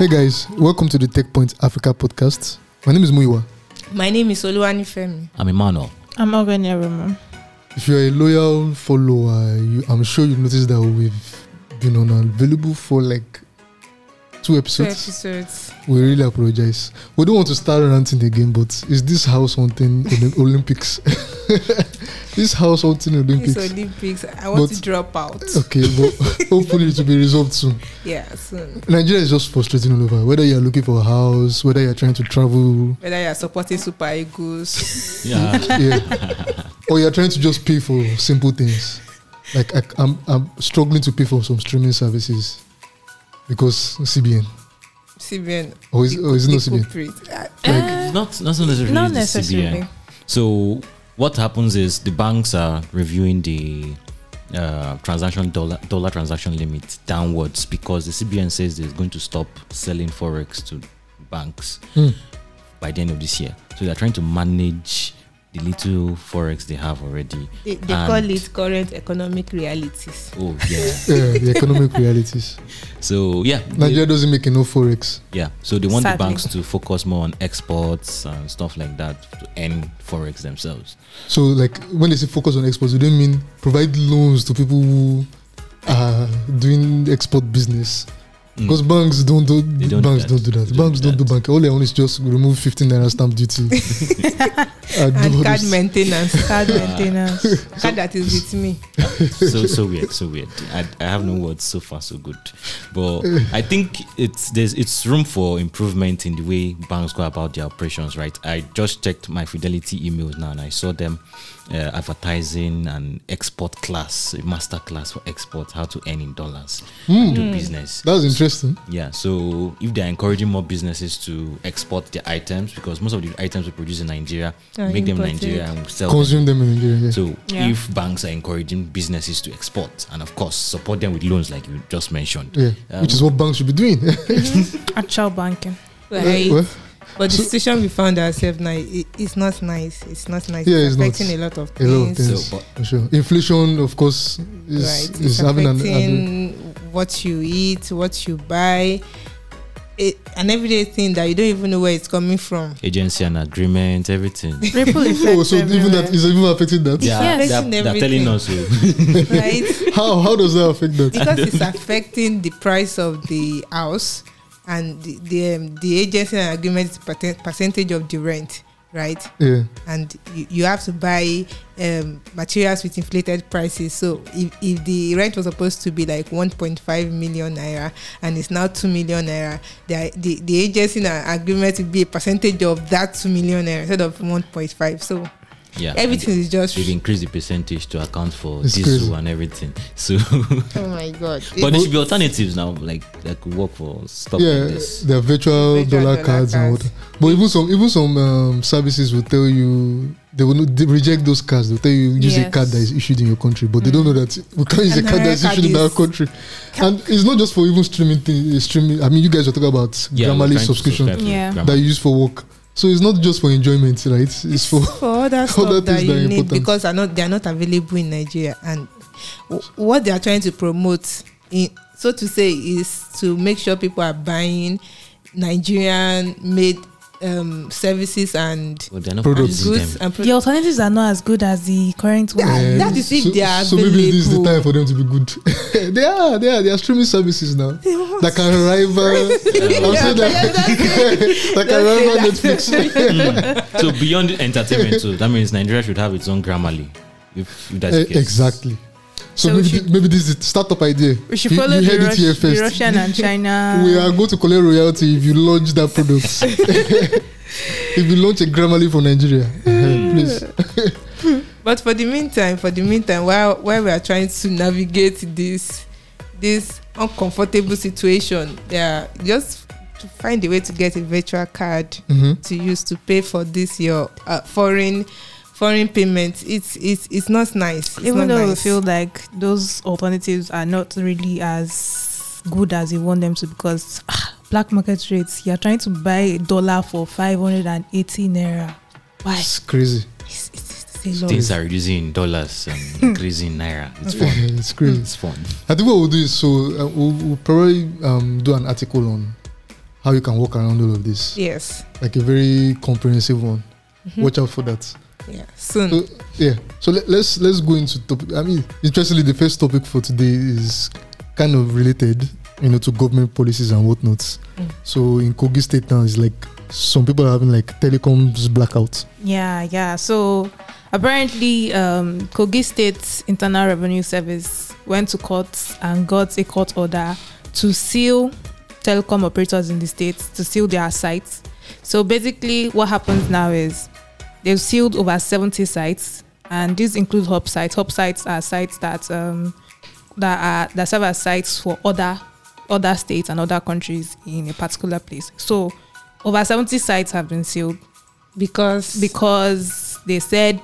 Hey guys, welcome to the Tech Point Africa podcast. My name is Muiwa. My name is Oluwanifemi. I'm Emmanuel. I'm Ogenyerimo. If you're a loyal follower, I'm sure you've noticed that we've been unavailable for like 2 episodes. We really apologize. We don't want to start ranting again, but is this house hunting in the Olympics? This house hunting Olympics. It's Olympics. I want to drop out. Okay, but hopefully it will be resolved soon. Yeah, soon. Nigeria is just frustrating all over. Whether you're looking for a house, whether you're trying to travel, whether you're supporting Super Eagles, yeah, or you're trying to just pay for simple things. Like I'm struggling to pay for some streaming services because CBN. Or is it not CBN? Not necessarily. Not the necessarily. CBN. So what happens is the banks are reviewing the dollar transaction limit downwards because the CBN says it's going to stop selling forex to banks by the end of this year. So they're trying to manage the little forex they have already. They call it current economic realities. Oh yeah. Yeah, the economic realities. So yeah, Nigeria doesn't make enough forex. Yeah, so they want Sadly. the banks to focus more on exports and stuff like that to earn forex themselves. So like when they say focus on exports, they don't mean provide loans to people who are doing export business. Because banks don't do that. Banks don't do bank. All they want is just remove 15 naira stamp duty and card maintenance. Card maintenance. Card that is with me. So weird. I have no words. So far so good, but I think it's room for improvement in the way banks go about their operations. Right, I just checked my Fidelity emails now and I saw them advertising an export class, a master class for export, how to earn in dollars and do business. That's interesting. Yeah, so if they're encouraging more businesses to export their items, because most of the items we produce in Nigeria, make them in Nigeria and sell consume them in Nigeria. Yeah. So if banks are encouraging businesses to export and of course support them with loans like you just mentioned, which is what banks should be doing. Actual banking. Right. But the situation we found ourselves now, it's not nice. It's not nice. Yeah, it's affecting not. a lot of things. So, for sure. Inflation, of course, is having affecting what you eat, what you buy, an everyday thing that you don't even know where it's coming from. Agency and agreement, everything. Ripple effect. So even that is even affecting that. Yeah, Yes. they're telling us. Right? How does that affect that? Because it's affecting the price of the house. And the agency and agreement is percentage of the rent, right? Yeah. And you have to buy materials with inflated prices. So if the rent was supposed to be like 1.5 million naira and it's now 2 million naira, the agency and agreement will be a percentage of that 2 million naira instead of 1.5. So everything is just they've increased the percentage to account for it's diesel crazy. And everything. So oh my god. But there should be alternatives now, like that could work for stuff like this. There are virtual dollar cards and what. But even some services will tell you they reject those cards. They'll tell you use a card that is issued in your country, but they don't know that we can't use a card that's issued in our country. And it's not just for even streaming. I mean, you guys are talking about Grammarly subscription that you use for work. So it's not just for enjoyment, right? It's for other stuff that you need because they are not available in Nigeria. And what they are trying to promote, so to say, is to make sure people are buying Nigerian-made services and products. Goods and The alternatives are not as good as the current one. That is if they are available. So maybe this is the time for them to be good. They are streaming services now that can rival. That can rival Netflix. So beyond entertainment, so that means Nigeria should have its own Grammarly. If that's the case. Exactly. So maybe this is the startup idea. We should follow the Russian and China. We are going to collect royalty if you launch that product. If you launch a Grammarly for Nigeria, please. But for the meantime, while we are trying to navigate this uncomfortable situation, they are just to find a way to get a virtual card to use to pay for this your foreign payments. It's not nice. Even though we feel like those alternatives are not really as good as you want them to, because black market rates, you're trying to buy $1 for 580 naira. Why? It's crazy. Things are reducing in dollars and increasing in naira. It's fun. It's crazy. It's fun. I think what we'll do is we'll probably do an article on how you can work around all of this. Yes. Like a very comprehensive one. Watch out for that. Yeah. Soon. So, yeah. So let's go into topic. I mean, interestingly, the first topic for today is kind of related, to government policies and whatnot. So in Kogi State now, it's like some people are having like telecoms blackouts. Yeah. So apparently, Kogi State Internal Revenue Service went to court and got a court order to seal telecom operators in the state, to seal their sites. So basically, what happens now is they've sealed over 70 sites, and these include hub sites. Hub sites are sites that serve as sites for other states and other countries in a particular place. So over 70 sites have been sealed because they said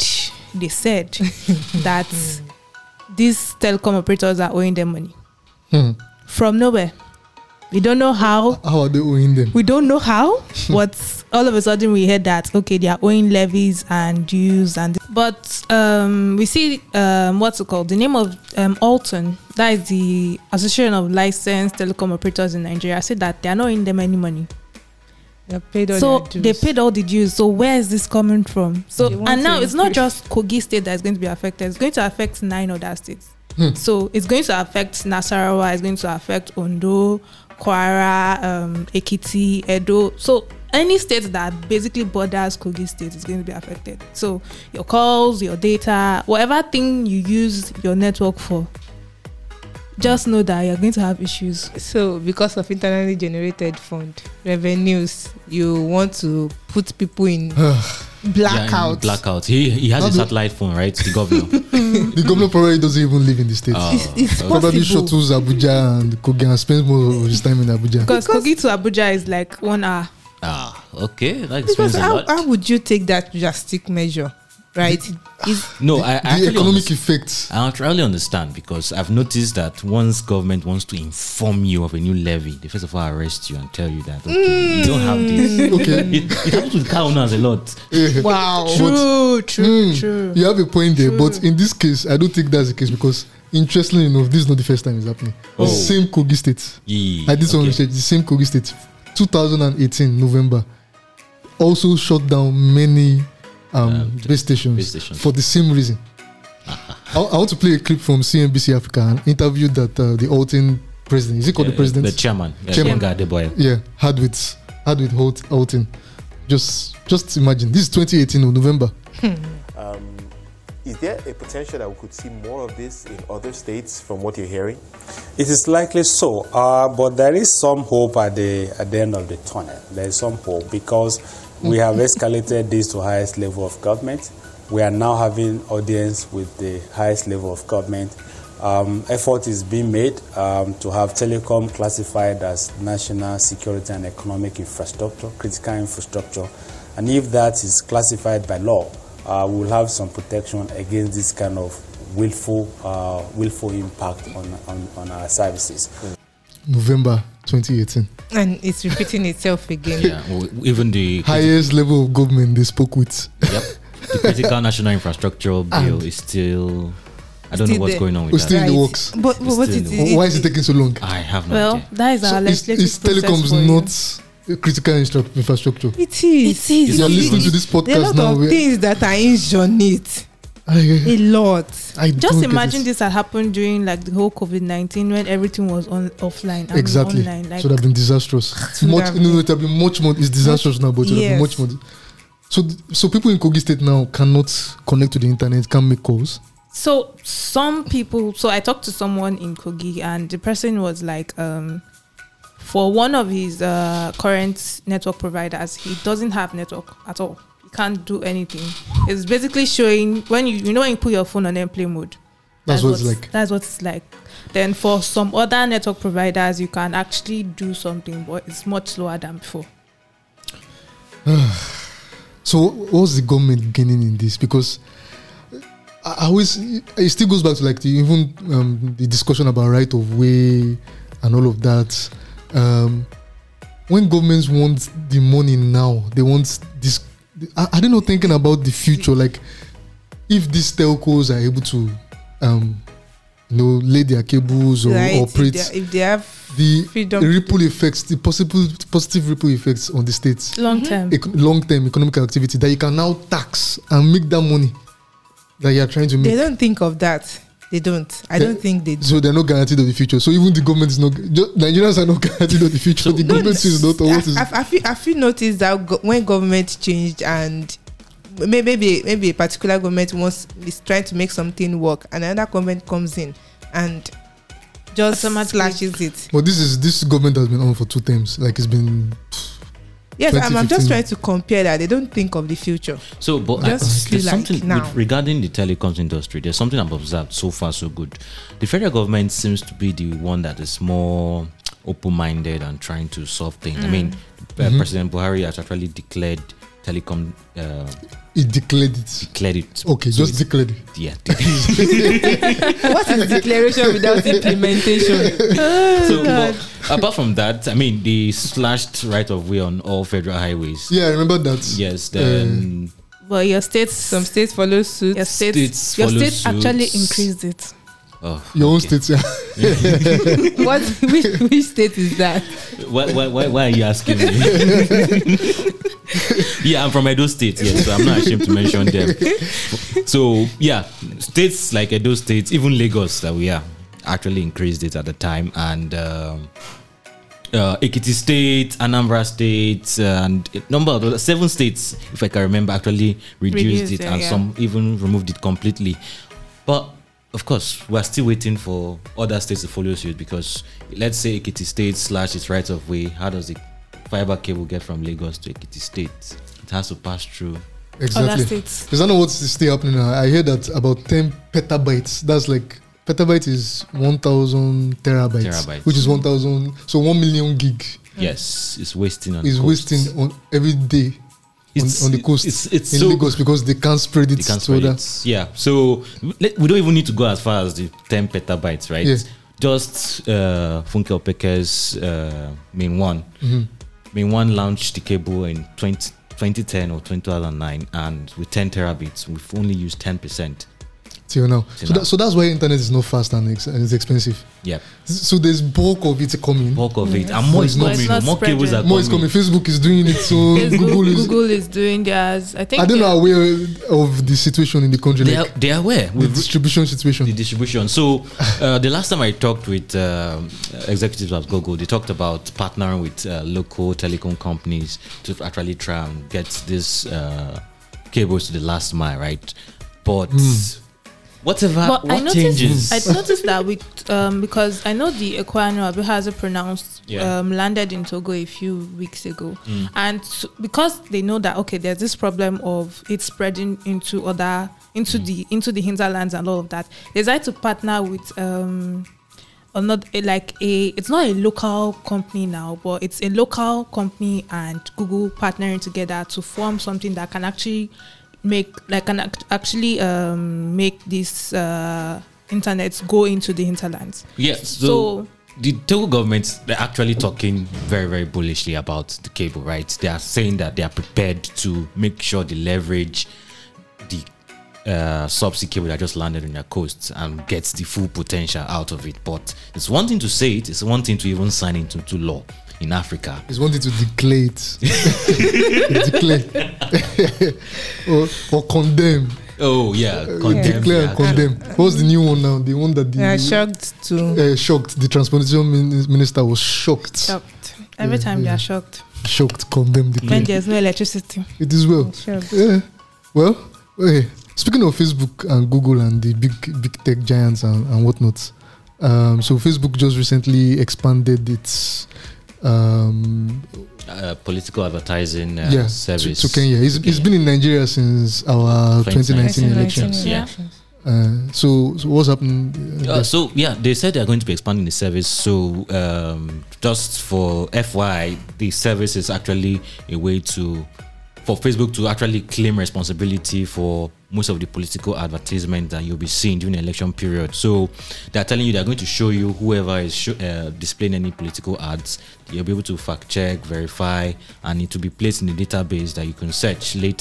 that these telecom operators are owing them money from nowhere. We don't know how. How are they owing them? We don't know how, but all of a sudden we heard that, okay, they are owing levies and dues. But we see, what's it called? The name of Alton, that is the Association of Licensed Telecom Operators in Nigeria, said that they are not owing them any money. They paid all So their dues. they paid all the dues. So where is this coming from? So, They want and to now it's not increase. just Kogi State that is going to be affected. It's going to affect 9 other states. So it's going to affect Nasarawa, it's going to affect Ondo, Kwara, Ekiti, Edo. So any state that basically borders Kogi State is going to be affected. So your calls, your data, whatever thing you use your network for, just know that you're going to have issues. So because of internally generated fund revenues, you want to put people in blackout. Blackout. He has a satellite phone, right? The governor. The governor probably doesn't even live in the state. It's Probably possible. shuttles Abuja and Kogi and spends most of his time in Abuja. Because Kogi to Abuja is like 1 hour. Okay. That Because explains a lot. how would you take that drastic measure, right? No, I The actually economic effects. I actually understand, because I've noticed that once government wants to inform you of a new levy, they first of all arrest you and tell you that, okay, you don't have this. Okay. It happens with car owners a lot. Wow. True. You have a point there, but in this case, I don't think that's the case, because interestingly enough, this is not the first time it's happening. Oh. Same Kogi State. Yeah, I did some okay. research. The same Kogi State, 2018 November, also shut down many base stations for the same reason. I want to play a clip from CNBC Africa, an interview that the Alton president, is it called the president? The chairman. Chairman. Adeboye. Yeah, had with Alton. Just imagine, this is 2018 of November. Is there a potential that we could see more of this in other states from what you're hearing? It is likely so, but there is some hope at the end of the tunnel. There is some hope because we have escalated this to highest level of government. We are now having audience with the highest level of government. Effort is being made to have telecom classified as national security and economic infrastructure, critical infrastructure. And if that is classified by law, we will have some protection against this kind of willful impact on our services. November 2018. And it's repeating itself again. Yeah, well, even the Highest level of government they spoke with. Yep, the critical national infrastructure bill is still. I don't know Still what's there. going on with We're that. still in the works. But It's what still is in the it? Why is it taking so long? I have no Well, idea. that is our So is legislative process telecoms for you. not a critical infrastructure? It is. You're listening to this There are a podcast lot now. of things that are hinged on it. A lot. I Just don't get imagine it. this had happened during like the whole COVID-19 when everything was offline. Exactly. Online. Like, So that have been disastrous. would have It have been much more. It's disastrous now, but it would have been much more. So people in Kogi State now cannot connect to the internet, can't make calls. So some people, so I talked to someone in Kogi and the person was like, for one of his current network providers, he doesn't have network at all. He can't do anything. It's basically showing when you know when you put your phone on airplane mode. That's what it's like. That's what it's like. Then for some other network providers, you can actually do something, but it's much slower than before. So what's the government gaining in this? Because I always, it still goes back to like the discussion about right of way and all of that. When governments want the money now, they want this. Are they not thinking about the future? Like if these telcos are able to lay their cables or Right, operate. if they have The freedom to ripple effects, the possible positive ripple effects on the states, Long term. long-term economic activity that you can now tax and make that money that you are trying to make. They don't think of that. They don't. I don't think they do. So they're not guaranteed of the future. So even the government is not. Nigerians are not guaranteed of the future. The government is not. Or what is? I feel noticed that when government changed and maybe a particular government is trying to make something work, and another government comes in and just slashes it. But this government has been on for 2 terms. Like it's been. Yes, I'm just trying to compare that. They don't think of the future. So, but Just there's like something now. regarding the telecoms industry. There's something I've observed so far so good. The federal government seems to be the one that is more open-minded and trying to solve things. I mean, President Buhari has actually declared telecom. He declared it. Declared it. Okay, So just it's- declared it. Yeah. What is declaration without implementation? So, but apart from that, I mean, they slashed right of way on all federal highways. Yeah, I remember that. Yes. Then But your states, Some states follow suit. your states your follow state actually suits. increased it. Your own okay. state. Yeah. Which state is that? Why are you asking me? Yeah, I'm from Edo State, yes, so I'm not ashamed to mention them. So, yeah, states like Edo State, even Lagos that we are, actually increased it at the time. And Ekiti State, Anambra State, and a number of 7 states, if I can remember, actually reduced it, and some even removed it completely. But of course, we're still waiting for other states to follow suit, because let's say Ekiti State slash its right of way. How does the fiber cable get from Lagos to Ekiti State? It has to pass through. Exactly. Other states. Because I know what's still happening now. I hear that about 10 petabytes. That's like petabyte is 1,000 terabytes, which is 1,000. So 1 million gig Yes, it's wasting on. is the coast. wasting on every day on the coast It's in so Lagos, because they can't spread it. They can't so spread that it. Yeah, so we don't even need to go as far as the 10 petabytes, right? Yeah. Just Funke Opeke's Main One. Mm-hmm. Main One launched the cable in 2010 or 2009, and with 10 terabits, we've only used 10%. till now. Till now. So that's why internet is not fast and it's expensive. Yeah, So there's bulk of it coming. bulk of it, and more is But it's coming. not More cables are spreading. More is coming. Facebook is doing it. So Google is. doing theirs. I think I don't know aware of the situation in the country, They like are, they are aware. the We've distribution situation. the distribution. So the last time I talked with executives of Google, they talked about partnering with local telecom companies to actually try and get these cables to the last mile, right? But whatever, But what changes? I noticed that with because I know the Ekwano Abihaza pronounced Yeah. landed in Togo a few weeks ago, and because they know that okay, there's this problem of it spreading into into the hinterlands and all of that, they decided to partner with or not it's not a local company now, but it's a local company and Google partnering together to form something that can actually make this internet go into the hinterlands. Yes. So the Togo government, they're actually talking very, very bullishly about the cable, right? They are saying that they are prepared to make sure they leverage the subsea cable that just landed on their coast and gets the full potential out of it. But it's one thing to say it, it's one thing to even sign it into law in Africa. He's wanting to declare it. Declare. or condemn. Oh, yeah. Declare and condemn. What's the new one now? The one that They are shocked to. shocked. The transportation minister was shocked. Shocked. Every time they are shocked Shocked, condemn, declare. when there's no electricity. It is well. Shocked. Yeah. Well, okay. Speaking of Facebook and Google and the big tech giants and whatnot, so Facebook just recently expanded its political advertising service to Kenya. It's been in Nigeria since our 2019 elections. Yeah. So what's happening? They said they're going to be expanding the service. So just for FYI, the service is actually a way for Facebook to actually claim responsibility for most of the political advertisement that you'll be seeing during the election period. So they're telling you they're going to show you whoever is displaying any political ads. You'll be able to fact check, verify, and it will be placed in the database that you can search later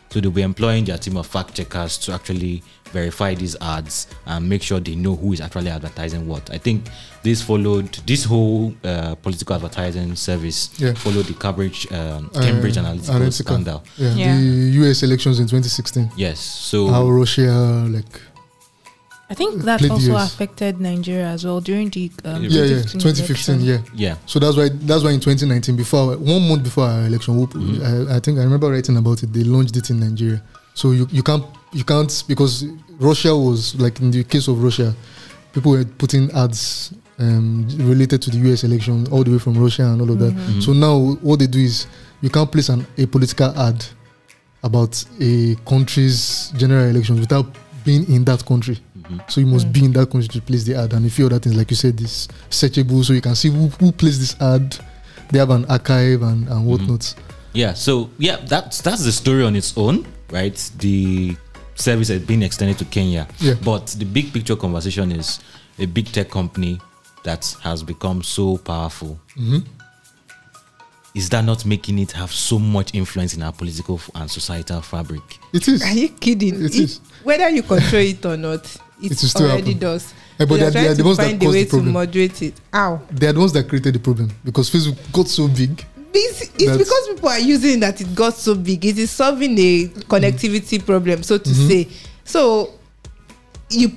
So they'll be employing their team of fact checkers to actually verify these ads and make sure they know who is actually advertising what. I think this whole political advertising service followed the Cambridge Analytica scandal. The US elections in 2016. Yes. So how Russia I think that also affected Nigeria as well during the 2015. Yeah. So that's why in 2019, 1 month before our election, I think I remember writing about it. They launched it in Nigeria. So you can't because Russia was, like in the case of Russia, people were putting ads related to the US election all the way from Russia and all of that. Mm-hmm. So now what they do is you can't place a political ad about a country's general elections without being in that country. Mm-hmm. So you must be in that country to place the ad, and a few other things, like you said, is searchable, so you can see who placed this ad. They have an archive and whatnot. Mm-hmm. Yeah, so that's the story on its own, right? The service has been extended to Kenya. Yeah. But the big picture conversation is a big tech company that has become so powerful. Mm-hmm. Is that not making it have so much influence in our political and societal fabric? It is. Are you kidding? It is. Whether you control it or not, it already does. But they're they are the ones that find a caused way the problem. to moderate it. How? They are the ones that created the problem, because Facebook got so big. It's because people are using that it got so big. It is solving a connectivity problem, so to say. So you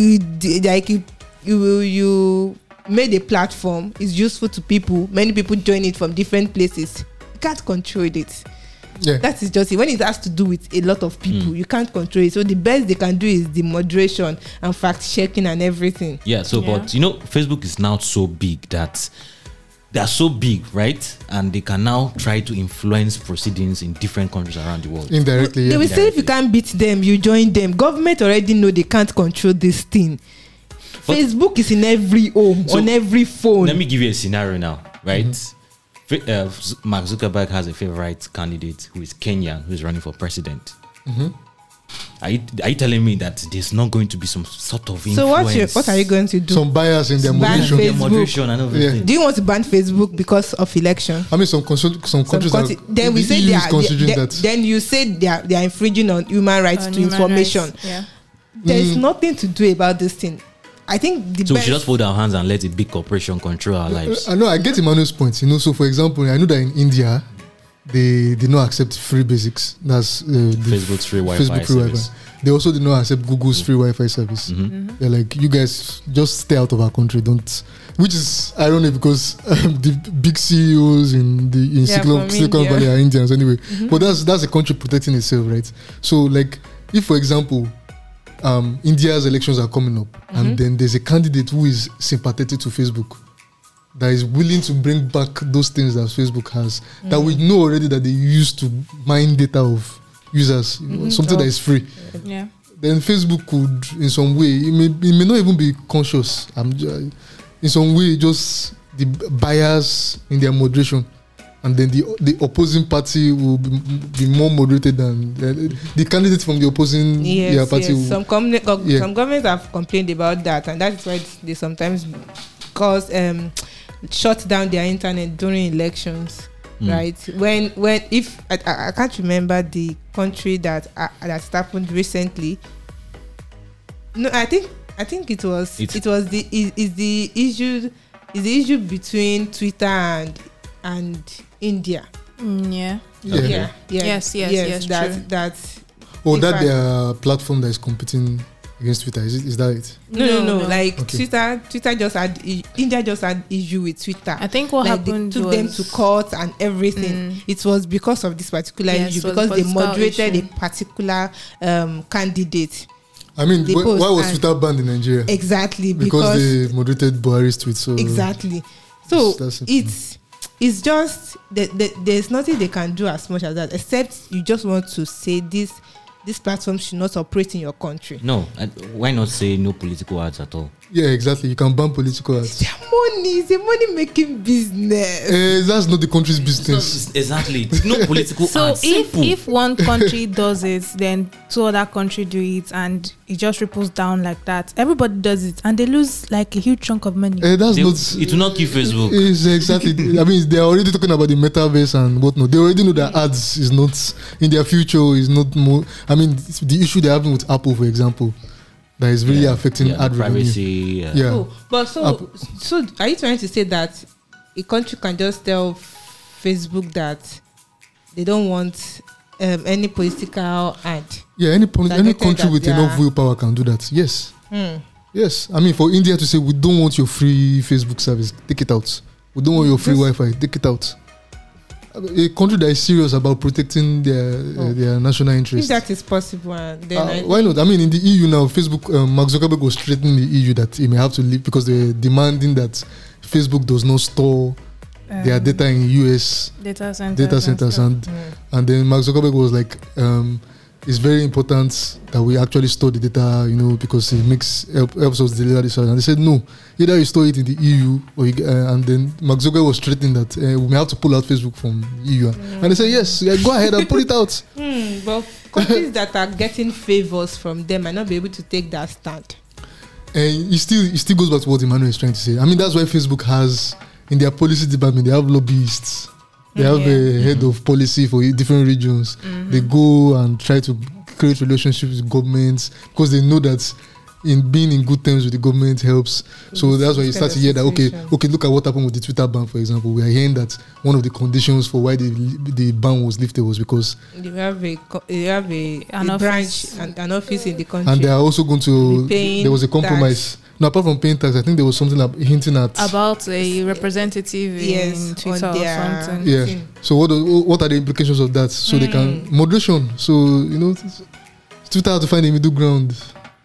made a platform. It's useful to people. Many people join it from different places. You can't control it. Yeah. That is just it. When it has to do with a lot of people, you can't control it. So the best they can do is the moderation and fact checking and everything. Yeah. So, but Facebook is now so big that they are so big, right? And they can now try to influence proceedings in different countries around the world. Indirectly, They will say if you can't beat them, you join them. Government already know they can't control this thing. But Facebook is in every home, on every phone. Let me give you a scenario now, right? Mark Zuckerberg has a favorite candidate who is Kenyan, who is running for president. Are you telling me that there's not going to be some sort of influence? So what are you going to do? Some bias in their Ban moderation. Facebook. Moderation and everything. Do you want to ban Facebook because of election? I mean, some countries then we say EU is considering that. Then you say they are infringing on human rights to information. Rights, yeah. There's nothing to do about this thing. I think so we should just fold our hands and let a big corporation control our lives. I know. I get Emmanuel's point. So for example, I know that in India, they did not accept free basics. That's Facebook's free Wi-Fi service. They also did not accept Google's free Wi-Fi service. They're like, you guys just stay out of our country. Don't. Which is ironic because the big CEOs in Silicon Valley are Indians anyway. But that's a country protecting itself, right? So like, if for example, India's elections are coming up, and then there's a candidate who is sympathetic to Facebook, that is willing to bring back those things that Facebook has, that we know already that they used to mine data of users, something that is free. Yeah. Then Facebook could, in some way, it may not even be conscious. In some way, just the bias in their moderation, and then the opposing party will be more moderated than the candidate from the opposing party. Yes. Some governments have complained about that, and that's why they sometimes shut down their internet during elections. Right? When if I can't remember the country that happened recently. No, I think it was the issue between Twitter and India. Yes. That's their platform that is competing against Twitter. Is that it? No. Like okay. Twitter just had India just had issue with Twitter. I think what happened they took them to court and everything. It was because of this particular issue, because they moderated a particular candidate. I mean, why was Twitter banned in Nigeria? Exactly, because they moderated Buhari's tweets. So exactly. So it's just there's nothing they can do as much as that, except you just want to say this platform should not operate in your country. No, why not say no political ads at all? Yeah, exactly. You can ban political ads. It's their money. It's a money-making business. That's not the country's business. Exactly. No political So ads. Simple. if one country does it, then 2 other countries do it, and it just ripples down like that. Everybody does it, and they lose like a huge chunk of money. That's They- not. it will not give Facebook. It's exactly. I mean, they are already talking about the metaverse and whatnot. They already know that ads is not in their future. Is not more. I mean, it's the issue they're having with Apple, for example, that is really affecting Yeah, ad revenue. privacy. Yeah. Oh, but so are you trying to say that a country can just tell Facebook that they don't want any political ad? Yeah, any Targeted country at with their- enough willpower can do that. Yes. Hmm. Yes. I mean, for India to say we don't want your free Facebook service, take it out. We don't want your free Wi-Fi, take it out. A country that is serious about protecting their national If interest. that is possible, then Why not? I mean, in the EU now, Facebook, Mark Zuckerberg was threatening the EU that he may have to leave because they're demanding that Facebook does not store their data in US Data centers. data centers, and then Mark Zuckerberg was like, it's very important that we actually store the data, because it helps us deliver this. And they said no, either you store it in the EU or and then Mark Zuckerberg was threatening that we may have to pull out Facebook from the EU, and they said yes, go ahead and pull it out. But countries that are getting favors from them might not be able to take that stand. And it still goes back to what Emmanuel is trying to say. I mean, that's why Facebook has in their policy department, they have lobbyists. They have a head of policy for different regions. They go and try to create relationships with governments because they know that in being in good terms with the government helps. So that's why you start to hear that, okay, look at what happened with the Twitter ban, for example. We are hearing that one of the conditions for why the ban was lifted was because You have a An branch office. and an office in the country. and they are also going to Repaying there was a compromise. Now, apart from paying tax, I think there was something hinting at About a representative in Twitter on or their- something. yeah. thing. So what are the implications of that? So they can moderation. So Twitter has to find a middle ground.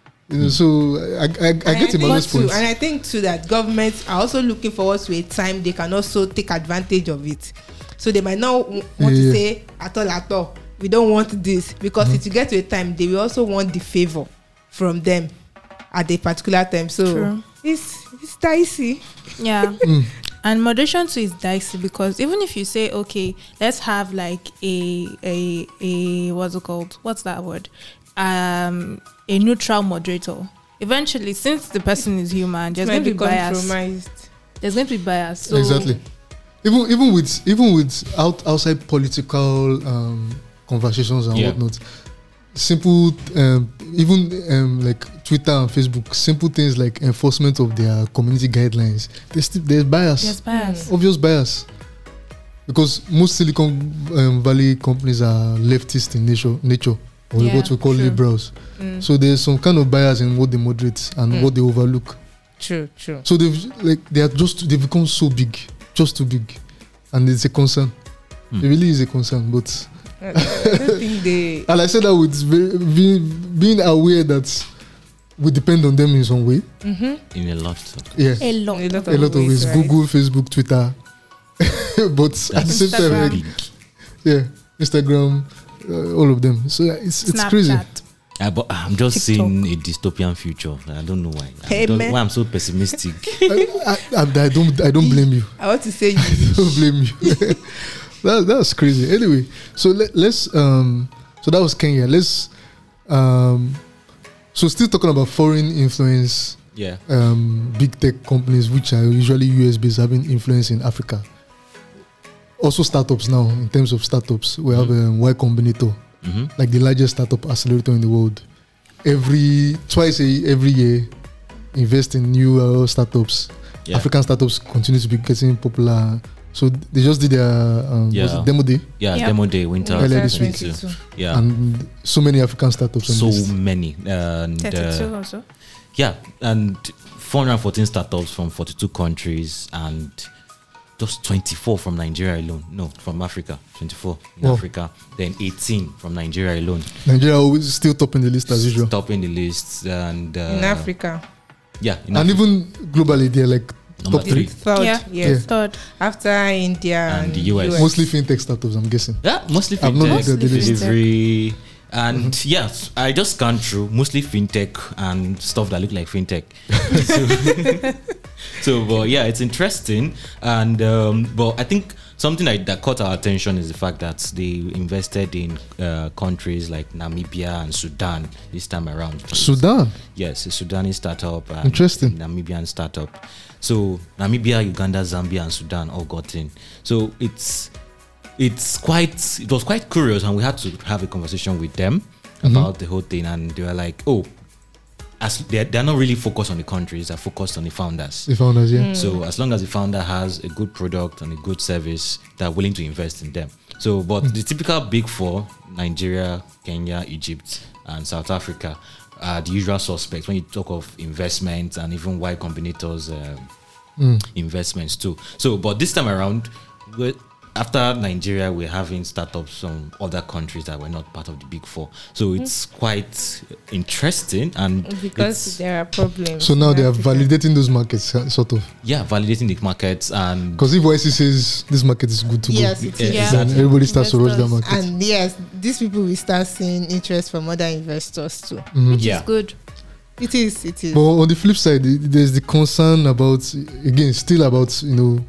So I get Emmanuel's point. And I think too that governments are also looking forward to a time they can also take advantage of it. So they might not want to say at all, we don't want this, because it will get to a time they will also want the favor from them at a particular time. So True. it's dicey. Yeah. And moderation too is dicey because even if you say, okay, let's have like a what's it called? What's that word? A neutral moderator. Eventually, since the person is human, there's going to be bias. Compromised. There's going to be bias. So Exactly. Even with outside political conversations and whatnot, simple like Twitter and Facebook, simple things like enforcement of their community guidelines. There's bias. there's bias. Obvious bias. Because most Silicon Valley companies are leftist in nature or Yeah, what we call true. liberals. So there's some kind of bias in what they moderate and what they overlook. True. So they've become so big, just too big, and it's a concern. It really is a concern. But I don't think they. and I said that with being aware that we depend on them in some way. In a lot. Yeah, A lot. a lot of ways. right? Google, Facebook, Twitter, but at the same time, Instagram. like, yeah, Instagram, all of them. So it's crazy. Snapchat. But I'm just TikTok. seeing a dystopian future. I don't know why. Hey, man. Why I'm so pessimistic. I don't blame you. I want to say Don't blame you. That's crazy. Anyway, so let's so that was Kenya. Let's so still talking about foreign influence. Yeah. Big tech companies which are usually US based having influence in Africa. Also startups now, in terms of startups, we have Y Combinator, like the largest startup accelerator in the world. Every year, invest in new startups. Yeah. African startups continue to be getting popular. So they just did their was it demo day, Yeah, Yep. demo day, winter Earlier this week. 2022. Yeah. and so many African startups. on So this. many. And 32 also. yeah, and 414 startups from 42 countries and just 24 from Nigeria alone. No, from Africa. 24 in Wow. Africa. Then 18 from Nigeria alone. Nigeria always still topping the list as usual. Topping the list. And in Africa. yeah, in And Africa. even globally, they're like Number top three. Third, Yeah. yes. Third. After India And the US. Mostly fintech startups, I'm guessing. Yeah, mostly I've not fintech, looked at the list. delivery, and yes, I just scanned through mostly fintech and stuff that look like fintech. So, So, but yeah, it's interesting, and but I think something that caught our attention is the fact that they invested in countries like Namibia and Sudan this time around. Sudan? Yes, a Sudanese startup. And interesting. Namibian startup. So Namibia, Uganda, Zambia, and Sudan all got in. So it was quite curious, and we had to have a conversation with them about the whole thing, and they were like, oh, as they're not really focused on the countries, they're focused on the founders. The founders, yeah. So as long as the founder has a good product and a good service, they're willing to invest in them. So, but the typical big four, Nigeria, Kenya, Egypt, and South Africa, are the usual suspects when you talk of investments and even Y Combinator's investments too. So, but this time around, after Nigeria, we're having startups from other countries that were not part of the big four. So it's quite interesting, and because there are problems. So now they are validating those markets, sort of. Yeah, validating the markets, and because if YC says this market is good to go, it is. then everybody starts to rush that market. And yes, these people will start seeing interest from other investors too, which is good. It is. But on the flip side, there's the concern about, again, still about,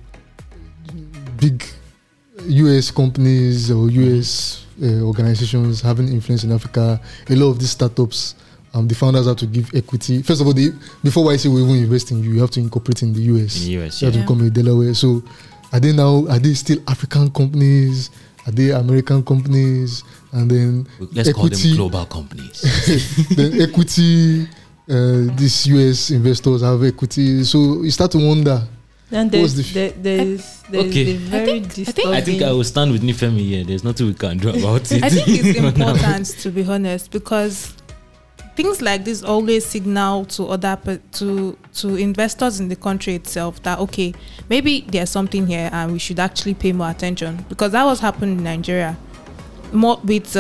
big US companies or US organizations having influence in Africa. A lot of these startups, the founders have to give equity. First of all, before YC will even invest in you have to incorporate in the US. In the US, you have to become a Delaware. So are they still African companies? Are they American companies? And then let's call them global companies. Then equity, these US investors have equity. So you start to wonder. And there's very disturbing. I think I will stand with Nifemi here. There's nothing we can do about it. I think it's important, to be honest, because things like this always signal to investors in the country itself that, okay, maybe there's something here and we should actually pay more attention, because that was happening in Nigeria more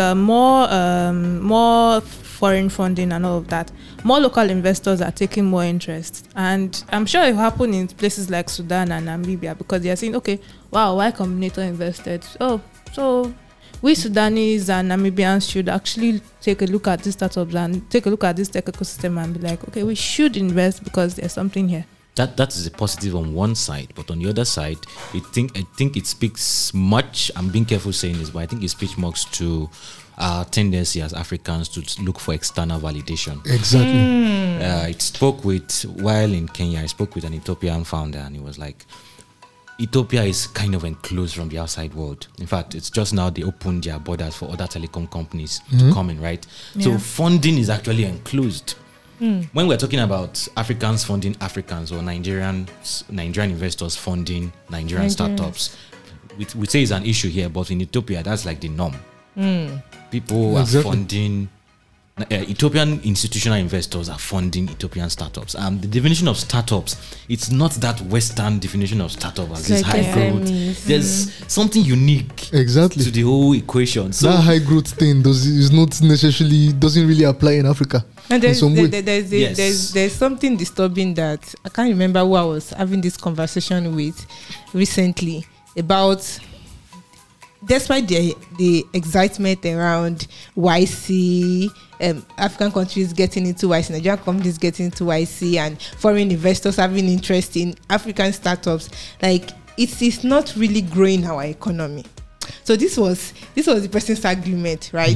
foreign funding and all of that. More local investors are taking more interest, and I'm sure it happened in places like Sudan and Namibia, because they are saying, okay, wow, Y Combinator invested, so we Sudanese and Namibians should actually take a look at these startups and take a look at this tech ecosystem and be like, okay, we should invest because there's something here. That is a positive on one side, but on the other side, I think it speaks much. I'm being careful saying this, but I think it speaks much to our tendency as Africans to look for external validation. Exactly. While in Kenya, I spoke with an Ethiopian founder, and he was like, Ethiopia is kind of enclosed from the outside world. In fact, it's just now they opened their borders for other telecom companies to come in, right? Yeah. So funding is actually enclosed. When we're talking about Africans funding Africans, or Nigerian investors funding Nigerian startups, we say it's an issue here, but in Ethiopia, that's like the norm. People are funding, Ethiopian institutional investors are funding Ethiopian startups. The definition of startups, it's not that Western definition of startup as this high growth. There's something unique to the whole equation. So that high growth thing doesn't really apply in Africa. And there's something disturbing that I can't remember who I was having this conversation with recently about. Despite the excitement around YC, African countries getting into YC, Nigerian companies getting into YC, and foreign investors having interest in African startups, like it's not really growing our economy. So this was the person's argument, right?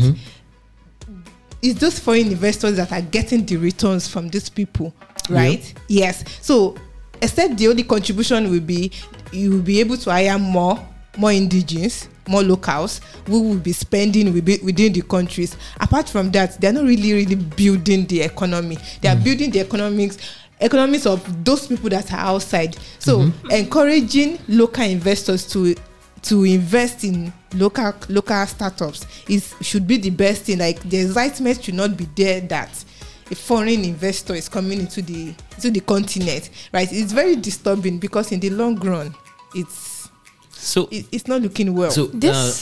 It's those foreign investors that are getting the returns from these people, right? Yep. Yes. So except the only contribution will be you will be able to hire more indigenes, more locals who will be spending within the countries. Apart from that, they're not really building the economy. They are building the economics of those people that are outside. So encouraging local investors to invest in local startups should be the best thing. Like the excitement should not be there that a foreign investor is coming into the continent, right? It's very disturbing, because in the long run, it's not looking well. So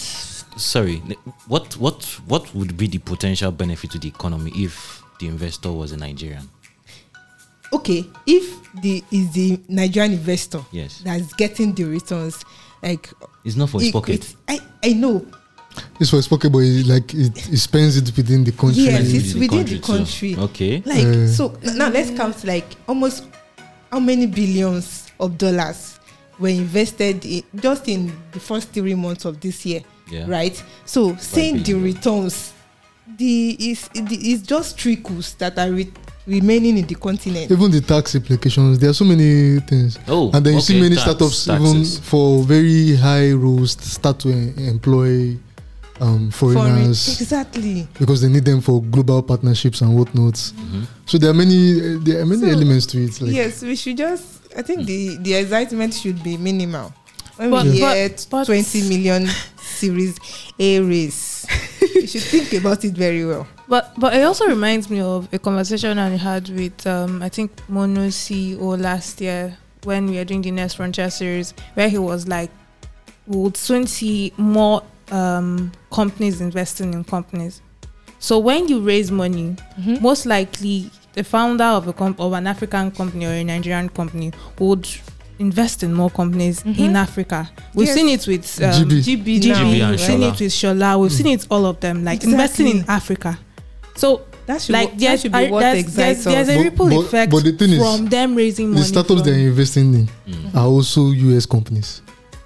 what would be the potential benefit to the economy if the investor was a Nigerian? Okay, if is the Nigerian investor that's getting the returns, like it's not for his pocket. I know. It's for his pocket, but it spends it within the country. Yes, it's within the country. Okay. So now let's count like almost how many billions of dollars were invested just in the first 3 months of this year, right? So seeing the returns, it's just trickles that are remaining in the continent. Even the tax implications, there are so many things. And then you see many startups even for very high roles start to employ foreigners. Exactly. Because they need them for global partnerships and whatnot. So there are many elements to it. Like, yes, we should just, I think the excitement should be minimal. When we hear 20 million Series A race, you should think about it very well. But it also reminds me of a conversation I had with I think Mono CEO last year when we were doing the Next Frontier series, where he was like, we would soon see more companies investing in companies. So when you raise money, most likely the founder of an African company or a Nigerian company would invest in more companies in Africa. We've seen it with GB we've seen it with Shola, we've seen it all of them, like investing in Africa. So that should be what excites us. There's a ripple effect but the thing from them raising money. The startups they're investing in are also US companies.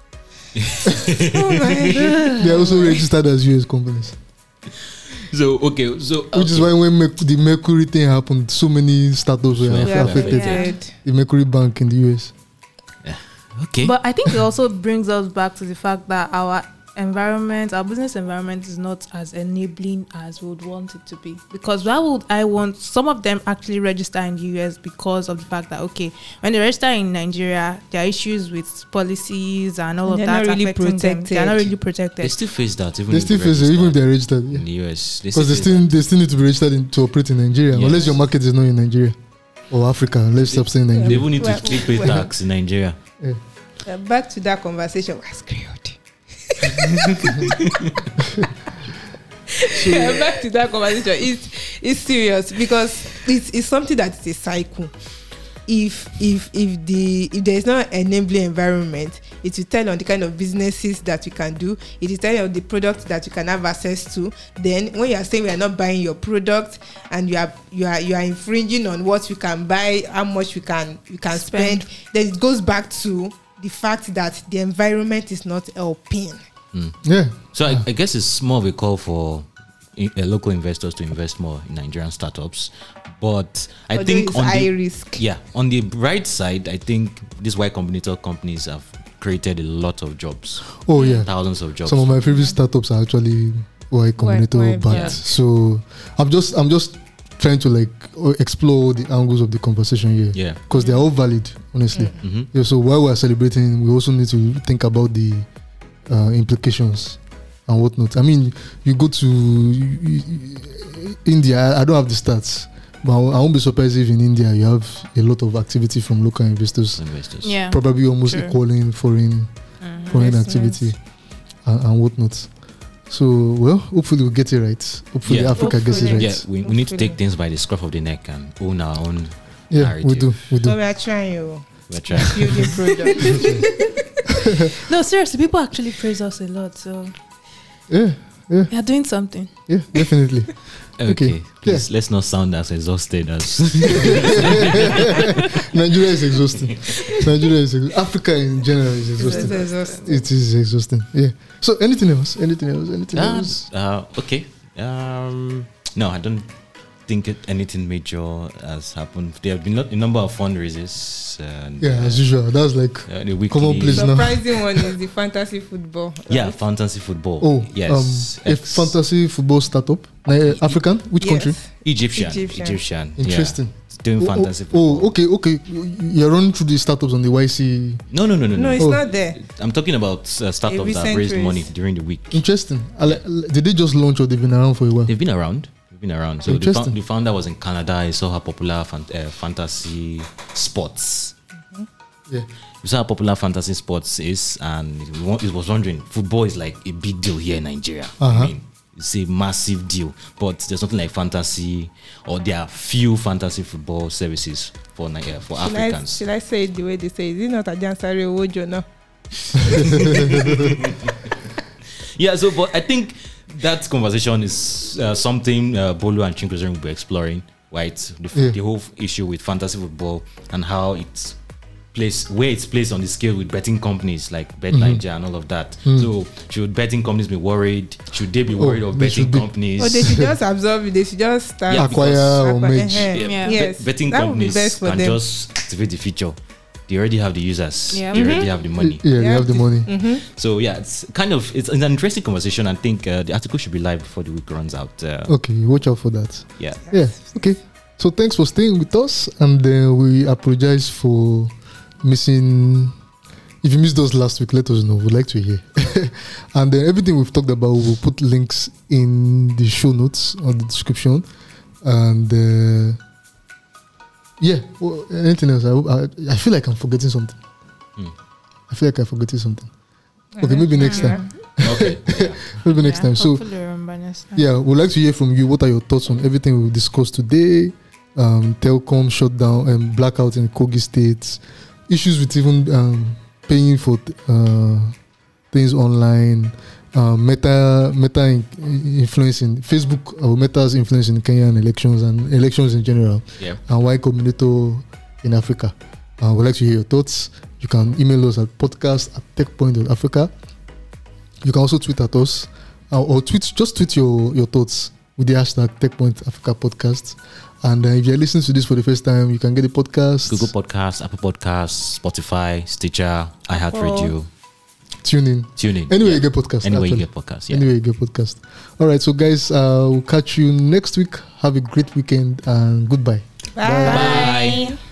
Oh my God. They're also registered as US companies. Which is why when the Mercury thing happened, so many startups were affected. The Mercury Bank in the US. Okay. But I think it also brings us back to the fact that our environment, our business environment is not as enabling as we would want it to be. Because why would I want some of them actually register in the US because of the fact that, okay, when they register in Nigeria, there are issues with policies and all of that affecting them. They're not really protected. They still face that. Even if they're registered in the US. Because they still need to be registered to operate in Nigeria, unless your market is not in Nigeria or Africa. Let's stop saying Nigeria. They even need to pay tax in Nigeria. Back to that conversation. Back to that conversation. It's serious because it's something that is a cycle. If there is not an enabling environment, it will tell on the kind of businesses that you can do. It will tell you on the products that you can have access to. Then when you are saying we are not buying your product and you are infringing on what you can buy, how much you can spend, then it goes back to the fact that the environment is not helping. So I guess it's more of a call for local investors to invest more in Nigerian startups. But I think on high risk. Yeah, on the right side, I think these Y Combinator companies have created a lot of jobs. Oh yeah, thousands of jobs. Some of my previous startups are actually Y Combinator backed. Yeah. So I'm just trying to like explore the angles of the conversation here. Yeah, because they're all valid, honestly. Yeah, so while we're celebrating, we also need to think about the implications and whatnot. I mean, you go to India. I don't have the stats, but I won't be surprised if in India you have a lot of activity from local investors. Yeah, probably almost equaling foreign activity and whatnot. So, well, hopefully we'll get it right. Hopefully Africa gets it right. Yeah, we need to take things by the scruff of the neck and own our own narrative. We do. So we are trying. We're trying. Building products. No, seriously, people actually praise us a lot. So yeah, you're doing something. Yeah, definitely. Okay, please let's not sound as exhausted as Nigeria is exhausting. Africa in general is exhausting. It is exhausting. Yeah. So anything else? Okay. No, I don't think anything major has happened. There have been a number of fundraisers. As usual. That's like the commonplace now. Surprising one is the fantasy football. Right? Yeah, fantasy football. Oh, yes. A fantasy football startup. African? Which country? Egyptian. Interesting. Yeah. Doing fantasy football. Okay. You're running through the startups on the YC. No, it's not there. I'm talking about startups that have raised money during the week. Interesting. Did they just launch or they've been around for a while? They've been around. So the founder was in Canada. He saw how popular fantasy sports. Yeah. He saw how popular fantasy sports is, and he was wondering, football is like a big deal here in Nigeria. I mean, it's a massive deal, but there's nothing like fantasy, or there are few fantasy football services for Africans. Should I say it the way they say? Is it not a Jansari Ojo now? Yeah. So, but I think that conversation is something Bolu and Chinkrozering will be exploring right? The whole issue with fantasy football and how it's placed on the scale with betting companies like Bet Nigeria and all of that. So should betting companies be worried? Should they be worried of betting companies? Or they should just absorb it. They should just start acquire or merge. Yes, betting companies can just activate the feature. They already have the users. They already have the money. Yeah, they have the money. So yeah, it's an interesting conversation. I think the article should be live before the week runs out. Okay, watch out for that. Yeah. Okay. So thanks for staying with us, and we apologize for missing. If you missed us last week, let us know. We'd like to hear. And everything we've talked about, we'll put links in the show notes or the description. And anything else? I feel like I'm forgetting something. Okay, maybe next time. Okay. Maybe next time. So we'd like to hear from you. What are your thoughts on everything we've discussed today? Telkom shutdown and blackout in Kogi State, issues with even paying for things online, Meta influencing Facebook, or Meta's influence in Kenyan elections and elections in general, and Y Combinator in Africa. We'd like to hear your thoughts. You can email us at podcast@techpoint.africa. You can also tweet at us, or tweet your thoughts with the hashtag TechPointAfrica Podcast. And if you're listening to this for the first time, you can get the podcast. Google Podcasts, Apple Podcasts, Spotify, Stitcher, iHeartRadio. Tune in. Anyway, you get podcast. Anyway, you get podcast. Yeah. Anyway, you get podcast. All right, so guys, we'll catch you next week. Have a great weekend and goodbye. Bye. Bye.